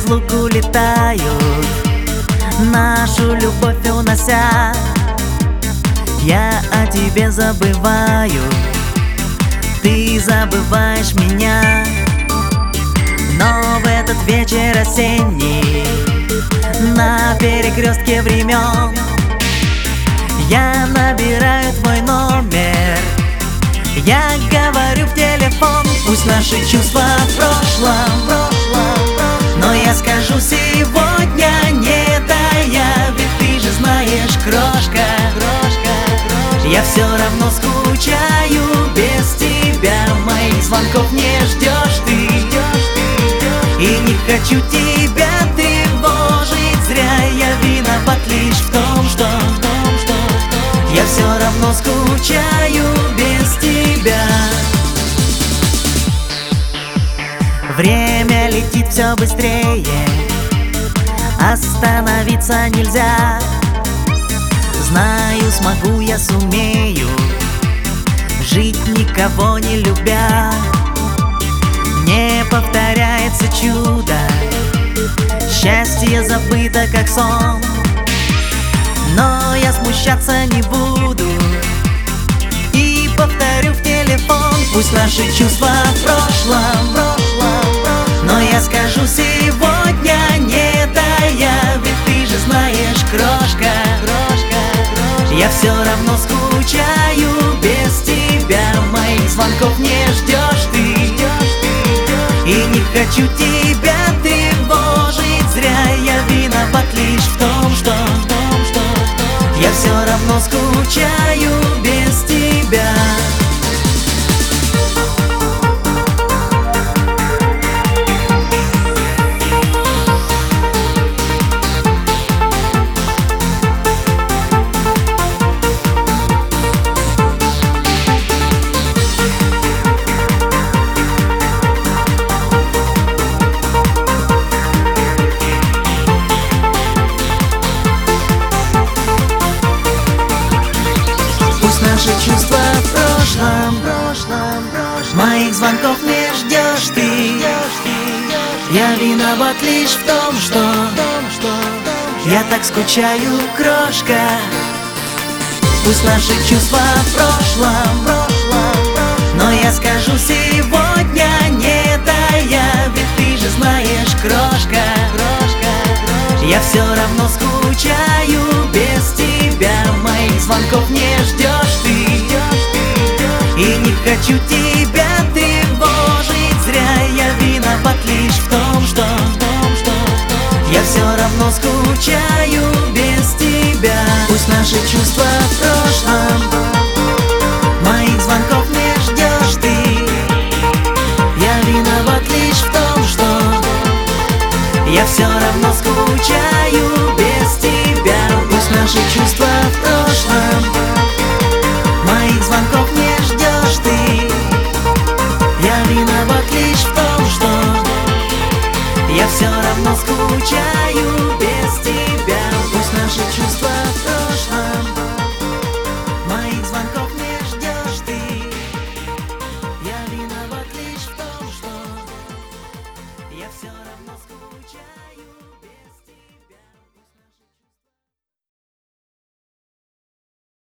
разлуку летают, нашу любовь унося. Я о тебе забываю, ты забываешь меня. Но в этот вечер осенний, на перекрестке времен, я набираю твой номер, я говорю в телефон. Пусть наши чувства в прошлом, но я скажу сегодня не тая, ведь ты же знаешь, крошка, я все равно скучаю без тебя. Моих звонков не ждешь ты, и не хочу тебя тревожить зря. Я виноват лишь в том, что я все равно скучаю без тебя. Время летит все быстрее, остановиться нельзя. Знаю, смогу, я сумею жить, никого не любя. Не повторяется чудо, счастье забыто как сон. Но я смущаться не буду и повторю в телефон. Пусть наши чувства в прошлом, но я скажу сегодня не тая, ведь ты же знаешь, крошка, я все равно скучаю без тебя. Моих звонков не ждешь ты, и не хочу тебя тревожить зря. Я виноват лишь в том, что я все равно скучаю без тебя. Наши чувства в прошлом, моих звонков не ждешь ты. Я виноват лишь в том, что я так скучаю, крошка. Пусть наши чувства в прошлом, но я скажу сегодня не тая, ведь ты же знаешь, крошка, я все равно скучаю без тебя. Моих звонков не ждешь ты, и не хочу тебя тревожить зря. Я виноват лишь в том, что я все равно скучаю без тебя. Пусть наши чувства в прошлом, моих звонков не ждешь ты. Я виноват лишь в том, что я все равно скучаю без тебя. Пусть наши чувства в прошлом, моих звонков не ждешь ты. Я виноват лишь в том, что я все равно скучаю без тебя. Пусть наши чувства в прошлом, моих звонков не ждешь ты. Я виноват лишь в том, что я все равно скучаю.